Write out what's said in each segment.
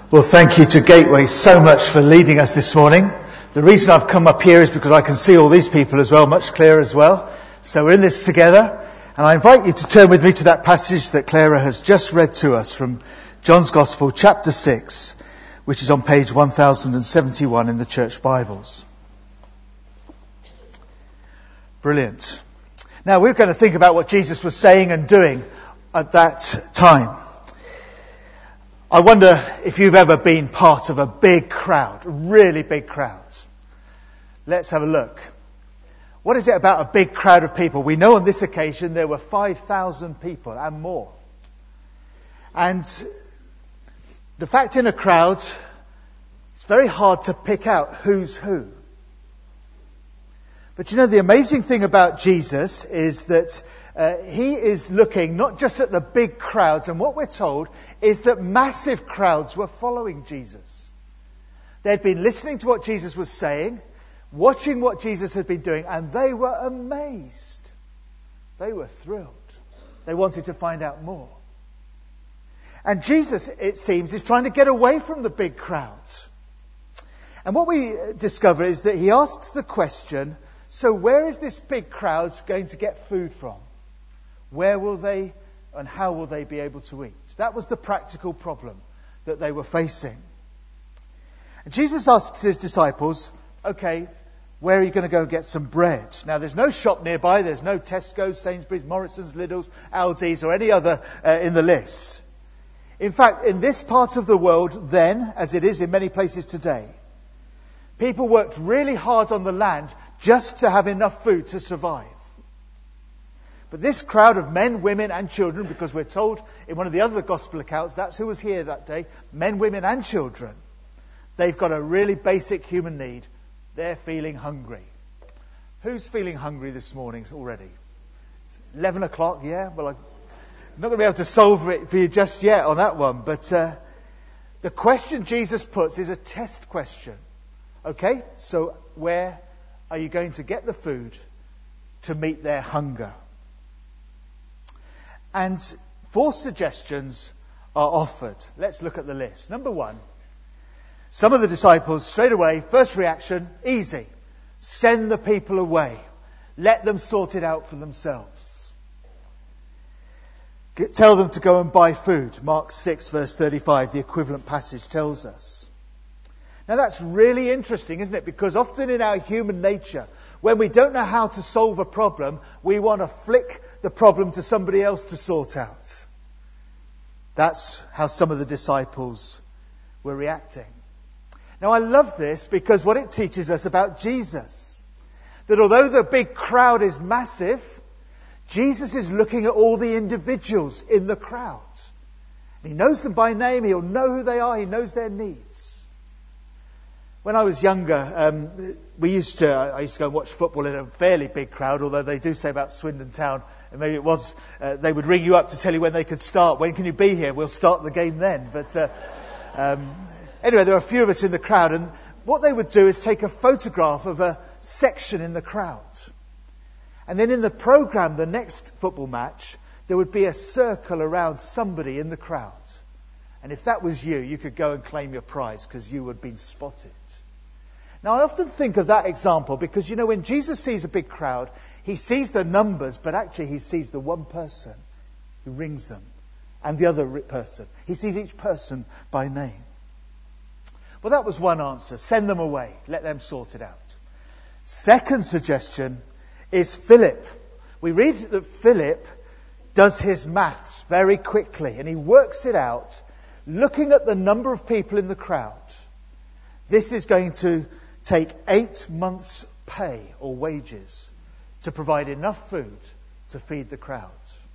Well, thank you to Gateway so much for leading us this morning. The reason I've come up here is because I can see all these people as well, much clearer as well. So we're in this together. And I invite you to turn with me to that passage that Clara has just read to us from John's Gospel, chapter 6, which is on page 1071 in the Church Bibles. Brilliant. Now we're going to think about what Jesus was saying and doing at that time. I wonder if you've ever been part of a big crowd, a really big crowd. Let's have a look. What is it about a big crowd of people? We know on this occasion there were 5,000 people and more. And the fact in a crowd, it's very hard to pick out who's who. But you know, the amazing thing about Jesus is that he is looking not just at the big crowds, and what we're told is that massive crowds were following Jesus. They'd been listening to what Jesus was saying, watching what Jesus had been doing, and they were amazed. They were thrilled. They wanted to find out more. And Jesus, it seems, is trying to get away from the big crowds. And what we discover is that he asks the question, so where is this big crowd going to get food from? Where will they and how will they be able to eat? That was the practical problem that they were facing. And Jesus asks his disciples, okay, where are you going to go get some bread? Now there's no shop nearby, there's no Tesco's, Sainsbury's, Morrison's, Lidl's, Aldi's or any other in the list. In fact, in this part of the world then, as it is in many places today, people worked really hard on the land just to have enough food to survive. But this crowd of men, women and children, because we're told in one of the other gospel accounts, that's who was here that day, men, women and children, they've got a really basic human need. They're feeling hungry. Who's feeling hungry this morning already? 11 o'clock, yeah? Well, I'm not going to be able to solve it for you just yet on that one. But the question Jesus puts is a test question. Okay, so where are you going to get the food to meet their hunger? And 4 suggestions are offered. Let's look at the list. Number 1, some of the disciples straight away, first reaction, easy. Send the people away. Let them sort it out for themselves. Tell them to go and buy food. Mark 6 verse 35, the equivalent passage tells us. Now that's really interesting, isn't it? Because often in our human nature, when we don't know how to solve a problem, we want to flick the problem to somebody else to sort out. That's how some of the disciples were reacting. Now I love this because what it teaches us about Jesus, that although the big crowd is massive, Jesus is looking at all the individuals in the crowd. He knows them by name, he'll know who they are, he knows their needs. When I was younger, I used to go and watch football in a fairly big crowd, although they do say about Swindon Town, and maybe it was, they would ring you up to tell you when they could start. When can you be here? We'll start the game then. But anyway, there were a few of us in the crowd, and what they would do is take a photograph of a section in the crowd. And then in the programme, the next football match, there would be a circle around somebody in the crowd. And if that was you, you could go and claim your prize because you had been spotted. Now, I often think of that example because, you know, when Jesus sees a big crowd, he sees the numbers, but actually he sees the one person who rings them and the other person. He sees each person by name. Well, that was one answer. Send them away. Let them sort it out. Second suggestion is Philip. We read that Philip does his maths very quickly and he works it out looking at the number of people in the crowd. This is going to take 8 months' pay or wages to provide enough food to feed the crowd.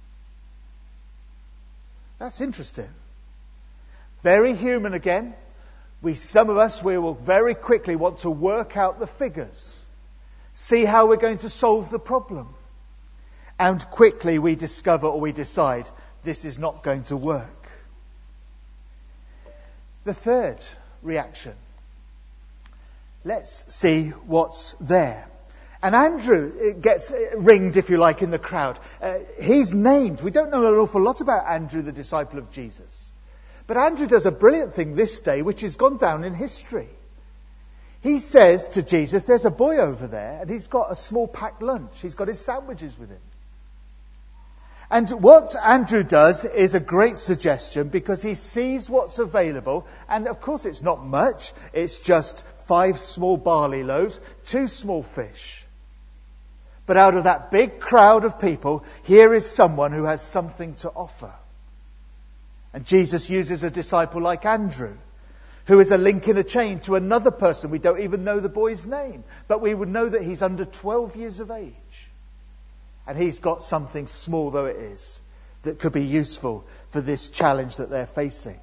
That's interesting. Very human again. Some of us will very quickly want to work out the figures. See how we're going to solve the problem. And quickly we discover or we decide this is not going to work. The third reaction. Let's see what's there. And Andrew gets ringed, if you like, in the crowd. He's named. We don't know an awful lot about Andrew, the disciple of Jesus. But Andrew does a brilliant thing this day, which has gone down in history. He says to Jesus, there's a boy over there, and he's got a small packed lunch. He's got his sandwiches with him. And what Andrew does is a great suggestion, because he sees what's available. And of course it's not much. It's just 5 small barley loaves, 2 small fish. But out of that big crowd of people, here is someone who has something to offer. And Jesus uses a disciple like Andrew, who is a link in a chain to another person. We don't even know the boy's name, but we would know that he's under 12 years of age. And he's got something, small though it is, that could be useful for this challenge that they're facing.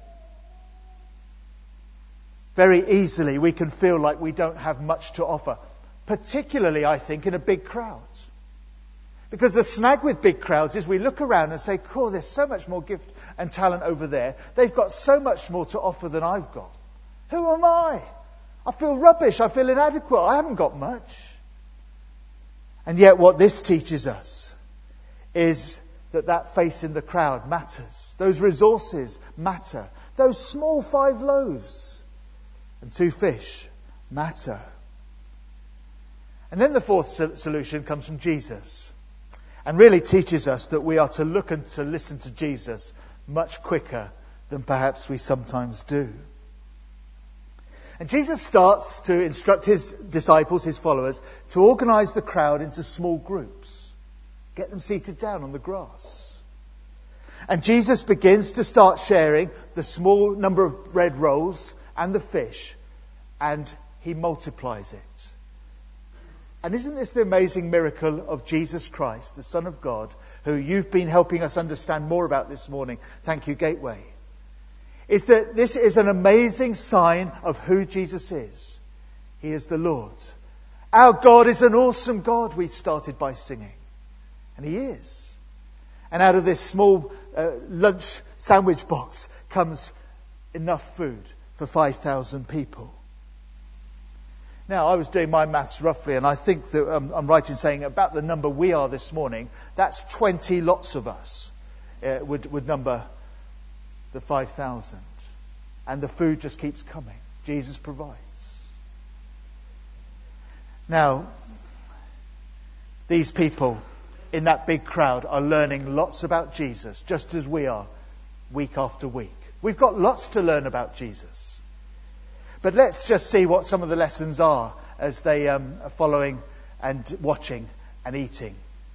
Very easily we can feel like we don't have much to offer, particularly, I think, in a big crowd. Because the snag with big crowds is we look around and say, cool, there's so much more gift and talent over there. They've got so much more to offer than I've got. Who am I? I feel rubbish. I feel inadequate. I haven't got much. And yet what this teaches us is that face in the crowd matters. Those resources matter. Those small 5 loaves and 2 fish matter. And then the fourth solution comes from Jesus, and really teaches us that we are to look and to listen to Jesus much quicker than perhaps we sometimes do. And Jesus starts to instruct his disciples, his followers, to organize the crowd into small groups. Get them seated down on the grass. And Jesus begins to start sharing the small number of bread rolls and the fish, and he multiplies it. And isn't this the amazing miracle of Jesus Christ, the Son of God, who you've been helping us understand more about this morning? Thank you, Gateway. Is that this is an amazing sign of who Jesus is. He is the Lord. Our God is an awesome God, we started by singing. And he is. And out of this small lunch sandwich box comes enough food for 5,000 people. Now, I was doing my maths roughly, and I think that I'm right in saying about the number we are this morning, that's 20 lots of us would number the 5,000. And the food just keeps coming. Jesus provides. Now, these people in that big crowd are learning lots about Jesus, just as we are, week after week. We've got lots to learn about Jesus. But let's just see what some of the lessons are as they are following and watching and eating.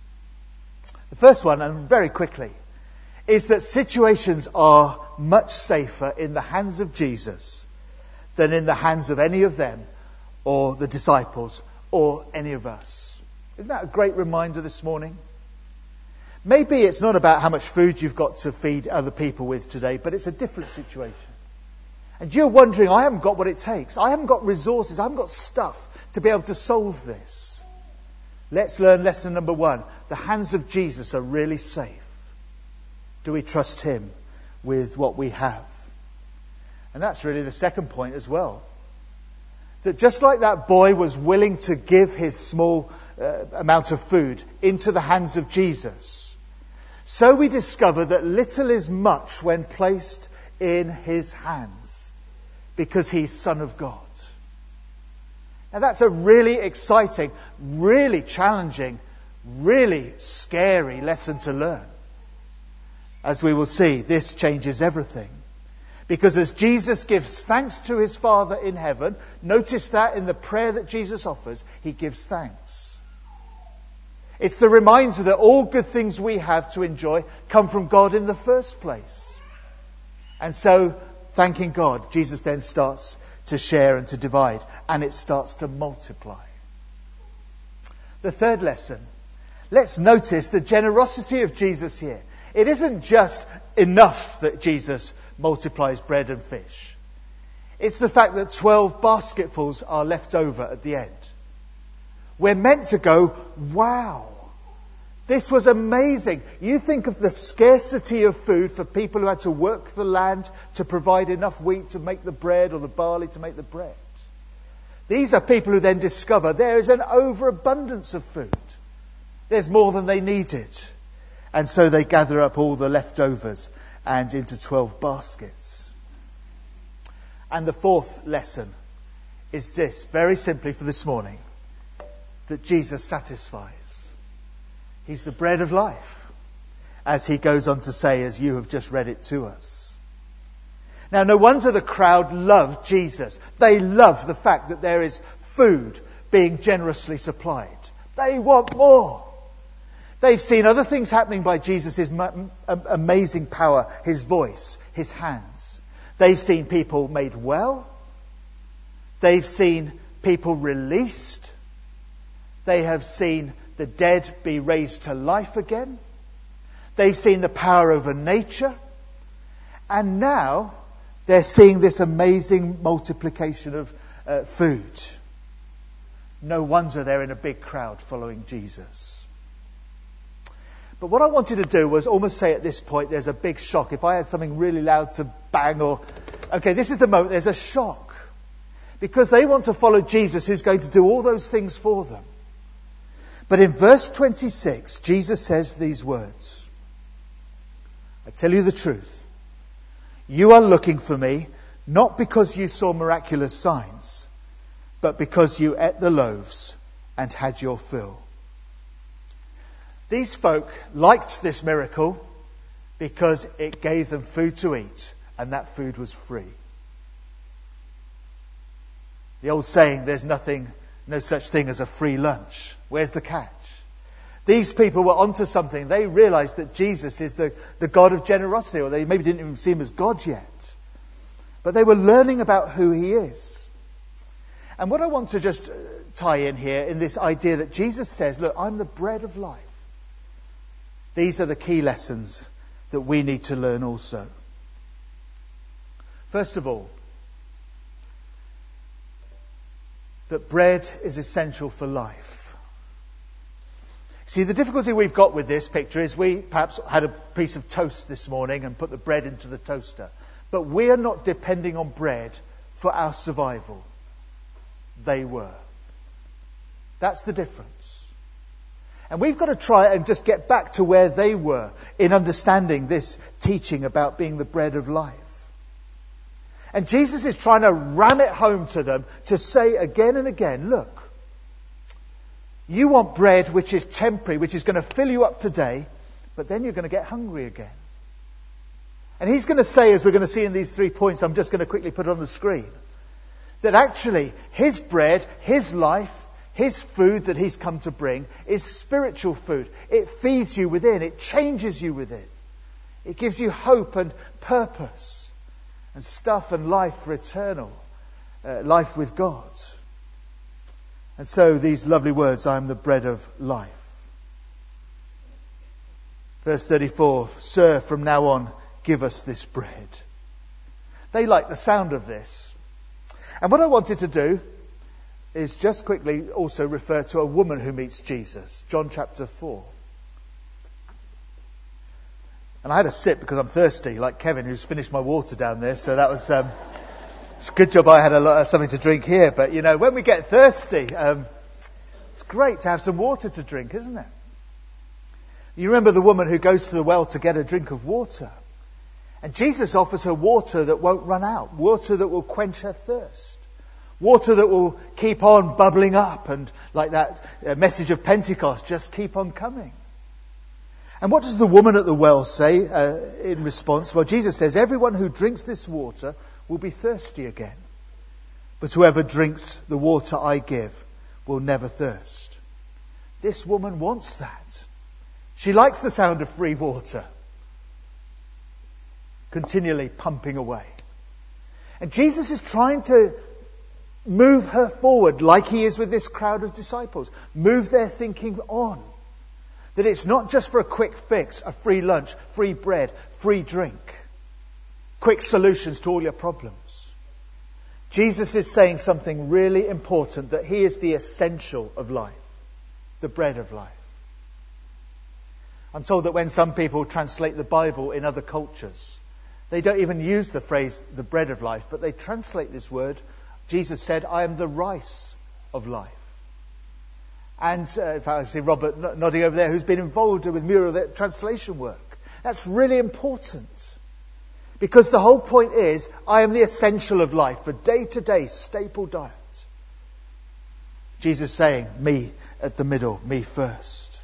The first one, and very quickly, is that situations are much safer in the hands of Jesus than in the hands of any of them or the disciples or any of us. Isn't that a great reminder this morning? Maybe it's not about how much food you've got to feed other people with today, but it's a different situation. And you're wondering, I haven't got what it takes. I haven't got resources. I haven't got stuff to be able to solve this. Let's learn lesson number 1. The hands of Jesus are really safe. Do we trust him with what we have? And that's really the second point as well. That just like that boy was willing to give his small amount of food into the hands of Jesus, so we discover that little is much when placed in his hands, because he's Son of God. Now that's a really exciting, really challenging, really scary lesson to learn. As we will see, this changes everything. Because as Jesus gives thanks to his Father in heaven, notice that in the prayer that Jesus offers, he gives thanks. It's the reminder that all good things we have to enjoy come from God in the first place. And so, thanking God, Jesus then starts to share and to divide, and it starts to multiply. The third lesson, let's notice the generosity of Jesus here. It isn't just enough that Jesus multiplies bread and fish. It's the fact that 12 basketfuls are left over at the end. We're meant to go, wow, this was amazing. You think of the scarcity of food for people who had to work the land to provide enough wheat to make the bread or the barley to make the bread. These are people who then discover there is an overabundance of food. There's more than they needed. And so they gather up all the leftovers and into 12 baskets. And the fourth lesson is this, very simply for this morning, that Jesus satisfies. He's the bread of life, as he goes on to say, as you have just read it to us. Now, no wonder the crowd loved Jesus. They love the fact that there is food being generously supplied. They want more. They've seen other things happening by Jesus' amazing power, his voice, his hands. They've seen people made well. They've seen people released. They have seen the dead be raised to life again. They've seen the power over nature. And now they're seeing this amazing multiplication of food. No wonder they're in a big crowd following Jesus. But what I wanted to do was almost say at this point there's a big shock. If I had something really loud to bang or... Okay, this is the moment. There's a shock. Because they want to follow Jesus, who's going to do all those things for them. But in verse 26, Jesus says these words. I tell you the truth. You are looking for me, not because you saw miraculous signs, but because you ate the loaves and had your fill. These folk liked this miracle because it gave them food to eat, and that food was free. The old saying, there's no such thing as a free lunch. Where's the catch? These people were onto something. They realized that Jesus is the God of generosity, or they maybe didn't even see him as God yet. But they were learning about who he is. And what I want to just tie in here in this idea that Jesus says, look, I'm the bread of life. These are the key lessons that we need to learn also. First of all, that bread is essential for life. See, the difficulty we've got with this picture is we perhaps had a piece of toast this morning and put the bread into the toaster. But we are not depending on bread for our survival. They were. That's the difference. And we've got to try and just get back to where they were in understanding this teaching about being the bread of life. And Jesus is trying to ram it home to them to say again and again, look, you want bread which is temporary, which is going to fill you up today, but then you're going to get hungry again. And he's going to say, as we're going to see in these 3 points, I'm just going to quickly put it on the screen, that actually his bread, his life, his food that he's come to bring is spiritual food. It feeds you within. It changes you within. It gives you hope and purpose and stuff and life for eternal life with God. And so these lovely words, I am the bread of life. Verse 34, Sir, from now on, give us this bread. They like the sound of this. And what I wanted to do is just quickly also refer to a woman who meets Jesus. John chapter 4. And I had a sip because I'm thirsty, like Kevin, who's finished my water down there. So that was it's a good job I had something to drink here. But, you know, when we get thirsty, it's great to have some water to drink, isn't it? You remember the woman who goes to the well to get a drink of water. And Jesus offers her water that won't run out. Water that will quench her thirst. Water that will keep on bubbling up, and like that message of Pentecost, just keep on coming. And what does the woman at the well say in response? Well, Jesus says, everyone who drinks this water will be thirsty again. But whoever drinks the water I give will never thirst. This woman wants that. She likes the sound of free water continually pumping away. And Jesus is trying to move her forward like he is with this crowd of disciples. Move their thinking on. That it's not just for a quick fix, a free lunch, free bread, free drink. Quick solutions to all your problems. Jesus is saying something really important, that he is the essential of life. The bread of life. I'm told that when some people translate the Bible in other cultures, they don't even use the phrase the bread of life, but they translate this word. Jesus said, I am the rice of life. And if I see Robert nodding over there, who's been involved with Mural translation work. That's really important. Because the whole point is, I am the essential of life, for day-to-day staple diet. Jesus saying, me at the middle, me first.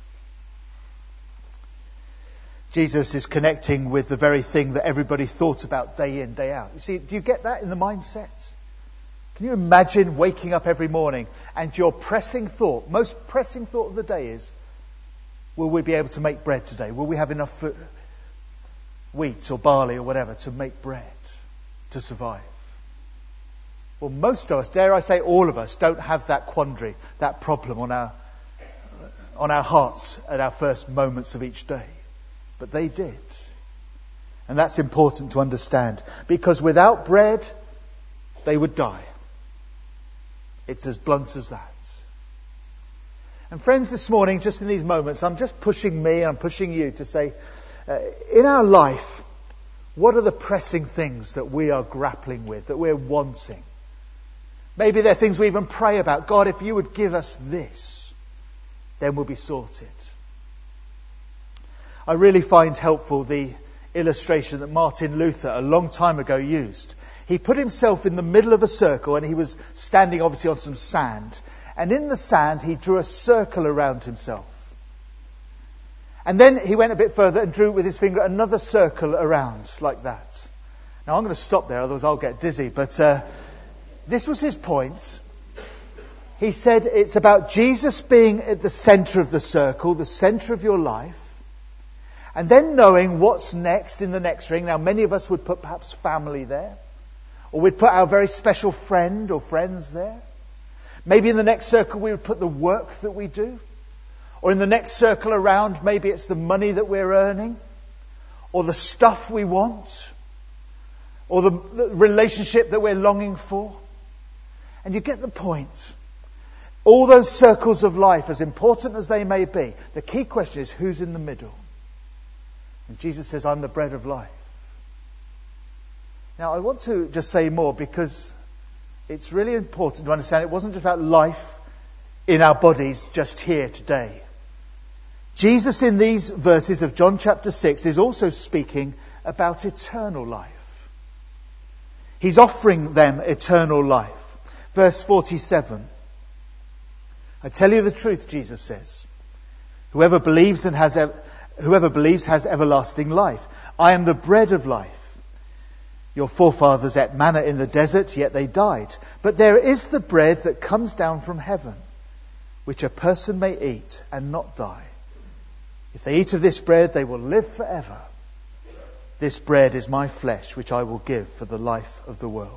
Jesus is connecting with the very thing that everybody thought about day in, day out. You see, do you get that in the mindset? Can you imagine waking up every morning and your most pressing thought of the day is, will we be able to make bread today? Will we have enough wheat or barley or whatever to make bread to survive? Well, most of us, dare I say all of us, don't have that quandary, that problem on our hearts at our first moments of each day. But they did. And that's important to understand. Because without bread, they would die. It's as blunt as that. And friends, this morning, just in these moments, I'm just pushing me, I'm pushing you to say, in our life, what are the pressing things that we are grappling with, that we're wanting? Maybe they're things we even pray about. God, if you would give us this, then we'll be sorted. I really find helpful the illustration that Martin Luther a long time ago used. He put himself in the middle of a circle and he was standing obviously on some sand. And in the sand he drew a circle around himself. And then he went a bit further and drew with his finger another circle around like that. Now I'm going to stop there, otherwise I'll get dizzy. But this was his point. He said it's about Jesus being at the centre of the circle, the centre of your life. And then knowing what's next in the next ring. Now many of us would put perhaps family there. Or we'd put our very special friend or friends there. Maybe in the next circle we would put the work that we do. Or in the next circle around, maybe it's the money that we're earning. Or the stuff we want. Or the relationship that we're longing for. And you get the point. All those circles of life, as important as they may be, the key question is who's in the middle? And Jesus says, I'm the bread of life. Now, I want to just say more because it's really important to understand it wasn't just about life in our bodies just here today. Jesus in these verses of John chapter 6 is also speaking about eternal life. He's offering them eternal life. Verse 47. I tell you the truth, Jesus says. Whoever believes has everlasting life. I am the bread of life. Your forefathers ate manna in the desert, yet they died. But there is the bread that comes down from heaven, which a person may eat and not die. If they eat of this bread, they will live forever. This bread is my flesh, which I will give for the life of the world.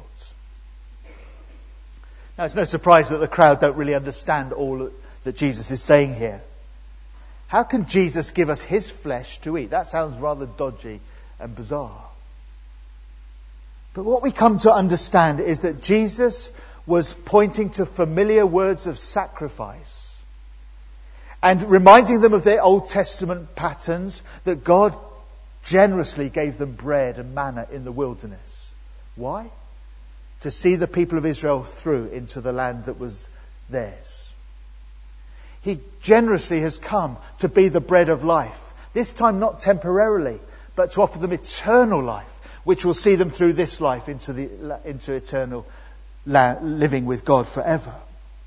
Now, it's no surprise that the crowd don't really understand all that Jesus is saying here. How can Jesus give us his flesh to eat? That sounds rather dodgy and bizarre. But what we come to understand is that Jesus was pointing to familiar words of sacrifice and reminding them of their Old Testament patterns that God generously gave them bread and manna in the wilderness. Why? To see the people of Israel through into the land that was theirs. He generously has come to be the bread of life. This time not temporarily, but to offer them eternal life, which will see them through this life into eternal living with God forever.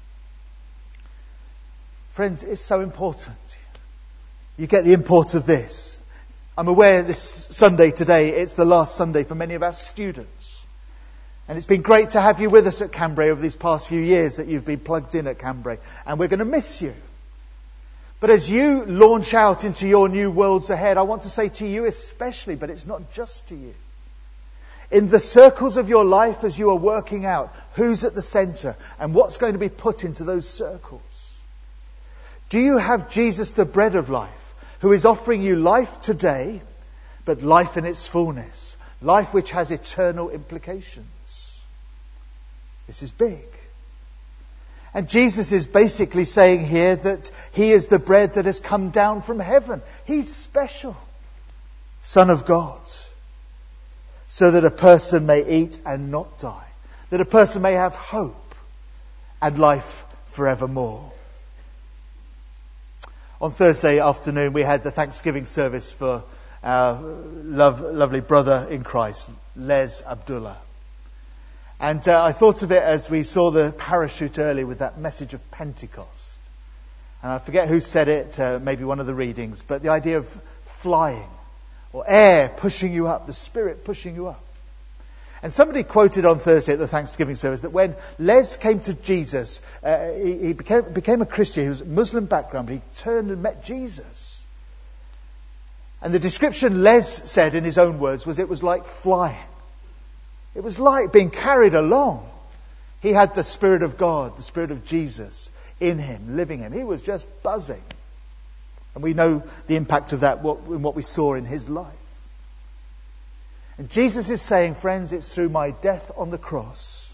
Friends, it's so important. You get the import of this. I'm aware this Sunday today, it's the last Sunday for many of our students. And it's been great to have you with us at Cambrai over these past few years that you've been plugged in at Cambrai. And we're going to miss you. But as you launch out into your new worlds ahead, I want to say to you especially, but it's not just to you. In the circles of your life as you are working out who's at the centre and what's going to be put into those circles. Do you have Jesus, the bread of life, who is offering you life today, but life in its fullness? Life which has eternal implications. This is big. And Jesus is basically saying here that he is the bread that has come down from heaven. He's special. Son of God. So that a person may eat and not die. That a person may have hope and life forevermore. On Thursday afternoon we had the Thanksgiving service for our lovely brother in Christ, Les Abdullah. And I thought of it as we saw the parachute earlier with that message of Pentecost. And I forget who said it, maybe one of the readings, but the idea of flying or air pushing you up, the Spirit pushing you up. And somebody quoted on Thursday at the Thanksgiving service that when Les came to Jesus, he became a Christian. He was a Muslim background, but he turned and met Jesus. And the description Les said in his own words was it was like flying. It was like being carried along. He had the Spirit of God, the Spirit of Jesus in him, living him. He was just buzzing. And we know the impact of that in what we saw in his life. And Jesus is saying, friends, it's through my death on the cross.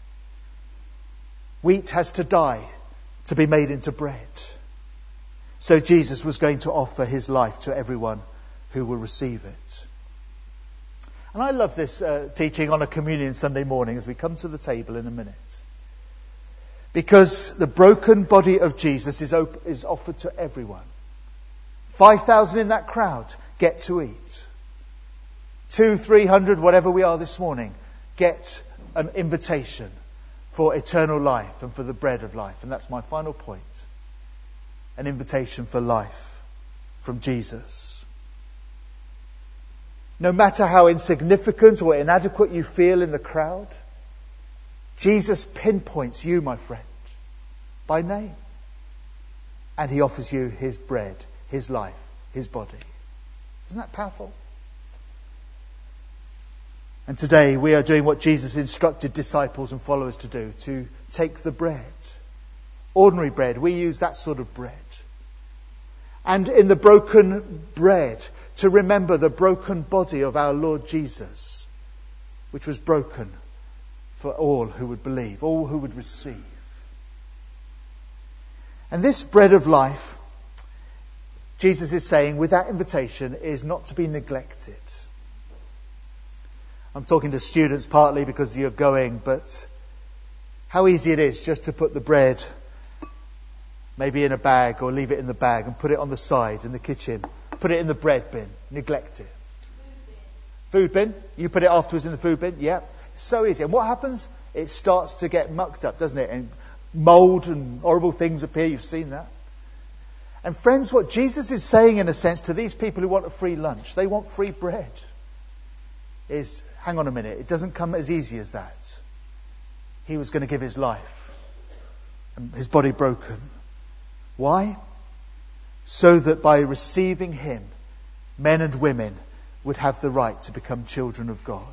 Wheat has to die to be made into bread. So Jesus was going to offer his life to everyone who will receive it. And I love this teaching on a communion Sunday morning as we come to the table in a minute. Because the broken body of Jesus is offered to everyone. 5,000 in that crowd get to eat. 200-300, whatever we are this morning, get an invitation for eternal life and for the bread of life. And that's my final point. An invitation for life from Jesus. No matter how insignificant or inadequate you feel in the crowd, Jesus pinpoints you, my friend, by name. And he offers you his bread, his life, his body. Isn't that powerful? And today we are doing what Jesus instructed disciples and followers to do, to take the bread. Ordinary bread, we use that sort of bread. And in the broken bread, to remember the broken body of our Lord Jesus, which was broken for all who would believe, all who would receive. And this bread of life, Jesus is saying, with that invitation, is not to be neglected. I'm talking to students partly because you're going, but how easy it is just to put the bread maybe in a bag or leave it in the bag and put it on the side in the kitchen. Put it in the bread bin. Neglect it. Food bin. You put it afterwards in the food bin. Yeah. It's so easy. And what happens? It starts to get mucked up, doesn't it? And mold and horrible things appear. You've seen that. And friends, what Jesus is saying in a sense to these people who want a free lunch, they want free bread, is, hang on a minute, it doesn't come as easy as that. He was going to give his life and his body broken. Why? So that by receiving him, men and women would have the right to become children of God.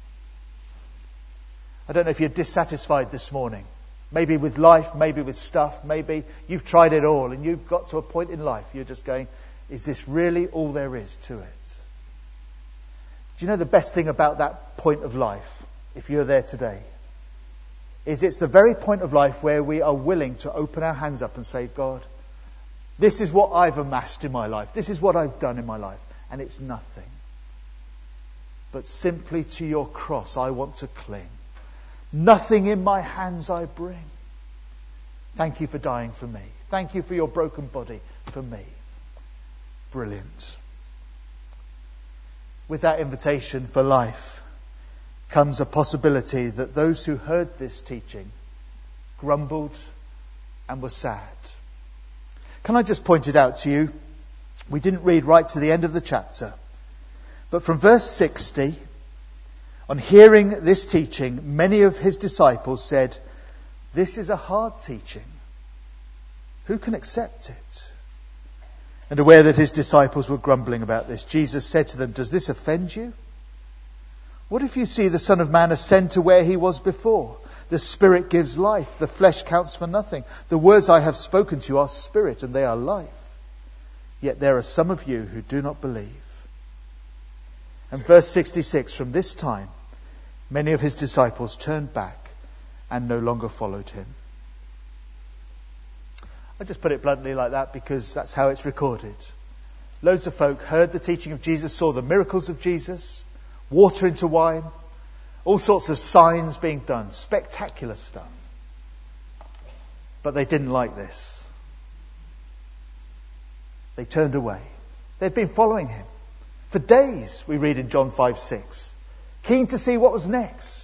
I don't know if you're dissatisfied this morning. Maybe with life, maybe with stuff, maybe you've tried it all and you've got to a point in life you're just going, is this really all there is to it? Do you know the best thing about that point of life, if you're there today, is it's the very point of life where we are willing to open our hands up and say, God, this is what I've amassed in my life. This is what I've done in my life. And it's nothing. But simply to your cross I want to cling. Nothing in my hands I bring. Thank you for dying for me. Thank you for your broken body for me. Brilliant. With that invitation for life comes a possibility that those who heard this teaching grumbled and were sad. Can I just point it out to you? We didn't read right to the end of the chapter. But from verse 60, on hearing this teaching, many of his disciples said, "This is a hard teaching. Who can accept it?" And aware that his disciples were grumbling about this, Jesus said to them, "Does this offend you? What if you see the Son of Man ascend to where he was before? The Spirit gives life. The flesh counts for nothing. The words I have spoken to you are spirit and they are life. Yet there are some of you who do not believe." And verse 66, from this time, many of his disciples turned back and no longer followed him. I just put it bluntly like that because that's how it's recorded. Loads of folk heard the teaching of Jesus, saw the miracles of Jesus, water into wine, all sorts of signs being done, spectacular stuff. But they didn't like this. They turned away. They'd been following him, For days, we read in John 5:6, keen to see what was next.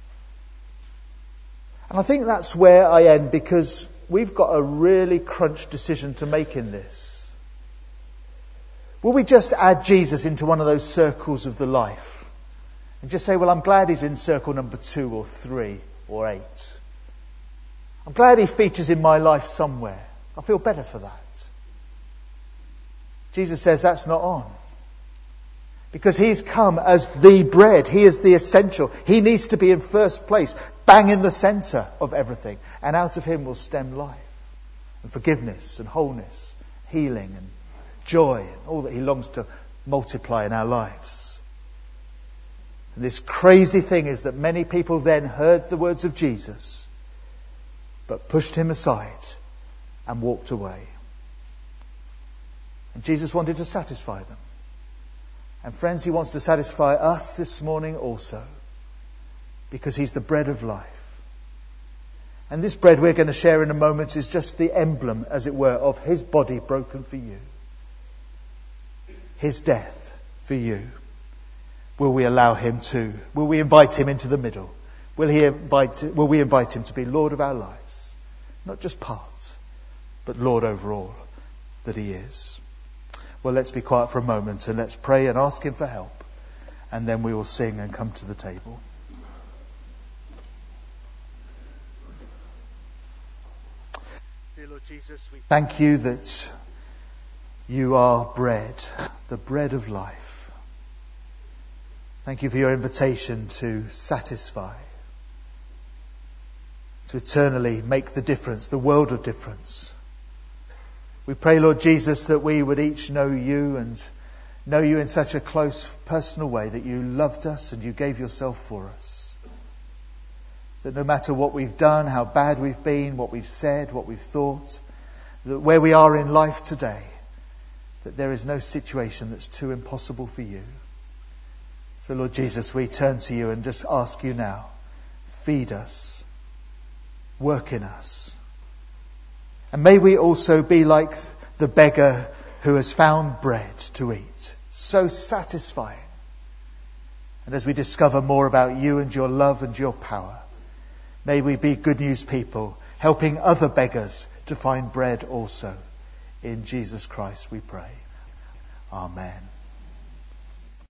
And I think that's where I end, because we've got a really crunch decision to make in this. Will we just add Jesus into one of those circles of the life and just say, well, I'm glad he's in circle number 2 or 3 or 8. I'm glad he features in my life somewhere. I feel better for that. Jesus says that's not on. Because he's come as the bread. He is the essential. He needs to be in first place, bang in the centre of everything. And out of him will stem life and forgiveness and wholeness, healing and joy and all that he longs to multiply in our lives. And this crazy thing is that many people then heard the words of Jesus, but pushed him aside and walked away. And Jesus wanted to satisfy them. And friends, he wants to satisfy us this morning also, because he's the bread of life. And this bread we're going to share in a moment is just the emblem, as it were, of his body broken for you. His death for you. Will we allow him to? Will we invite him into the middle? Will we invite him to be Lord of our lives? Not just part, but Lord over all that he is. Well, let's be quiet for a moment and let's pray and ask him for help. And then we will sing and come to the table. Dear Lord Jesus, we thank you that you are bread, the bread of life. Thank you for your invitation to satisfy, to eternally make the difference, the world of difference. We pray, Lord Jesus, that we would each know you and know you in such a close, personal way, that you loved us and you gave yourself for us. That no matter what we've done, how bad we've been, what we've said, what we've thought, that where we are in life today, that there is no situation that's too impossible for you. So, Lord Jesus, we turn to you and just ask you now, feed us, work in us. And may we also be like the beggar who has found bread to eat. So satisfying. And as we discover more about you and your love and your power, may we be good news people, helping other beggars to find bread also. In Jesus Christ we pray. Amen.